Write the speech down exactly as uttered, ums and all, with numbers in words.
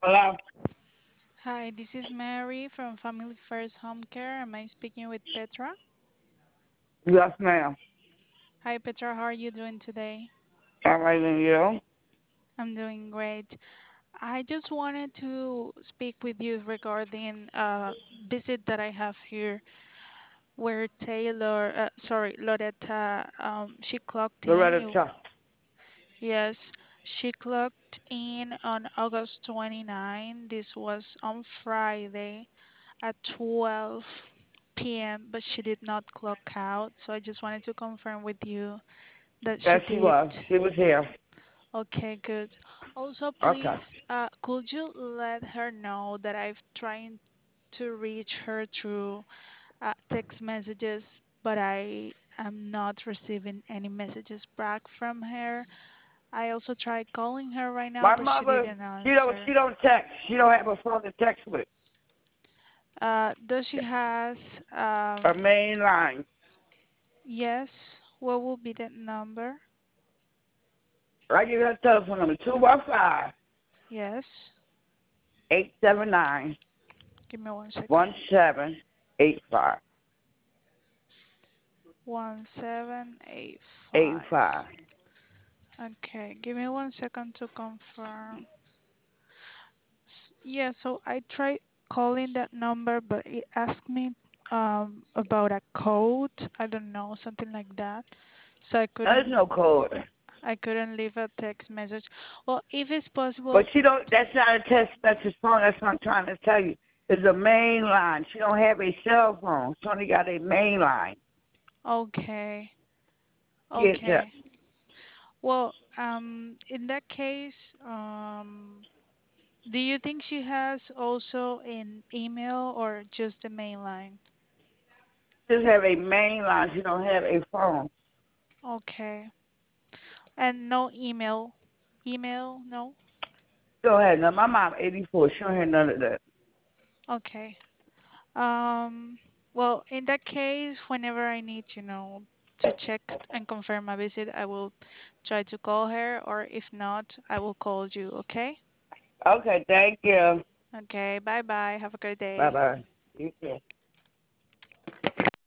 Hello? Hi, this is Mary from Family First Home Care. Am I speaking with Petra? Yes, ma'am. Hi, Petra. How are you doing today? All right, and you? I'm doing great. I just wanted to speak with you regarding a visit that I have here where Taylor, uh, sorry, Loretta, um, she clocked in. Loretta It- Chuck. yes, she clocked in on August twenty-ninth. This was on Friday at twelve p m, but she did not clock out. So I just wanted to confirm with you that she Yes, she did. was. She was here. Okay, good. Also, Okay. please, uh, could you let her know that I've tried to reach her through uh, text messages, but I am not receiving any messages back from her. I also tried calling her right now, My but she mother, didn't she don't, answer. she don't text. She don't have a phone to text with. Uh, does she has Her um main line. yes? What will be that number? I give her telephone number two one five Yes. eight seven nine Give me one second. one seven eight five One seven eight eight five. five. Okay, give me one second to confirm. Yeah, so I tried calling that number, but it asked me um about a code. I don't know, something like that. So I There's couldn't no code. I couldn't leave a text message. Well, if it's But possible, she don't, that's not a text message phone. That's what I'm trying to tell you. It's a main line. She don't have a cell phone. She only got a main line. okay. Get that. Okay. Well, um in that case, um do you think she has also an email or just the main line? Just have a main line. She don't have a phone. Okay. And no email. Email, no? Go ahead. Now, my mom, eighty-four. She don't have none of that. Okay. Um, well, in that case, whenever I need, you know, to check and confirm my visit, I will try to call her, or if not, I will call you, okay? Okay, thank you. Okay, bye bye. Have a great day. Bye-bye. You too.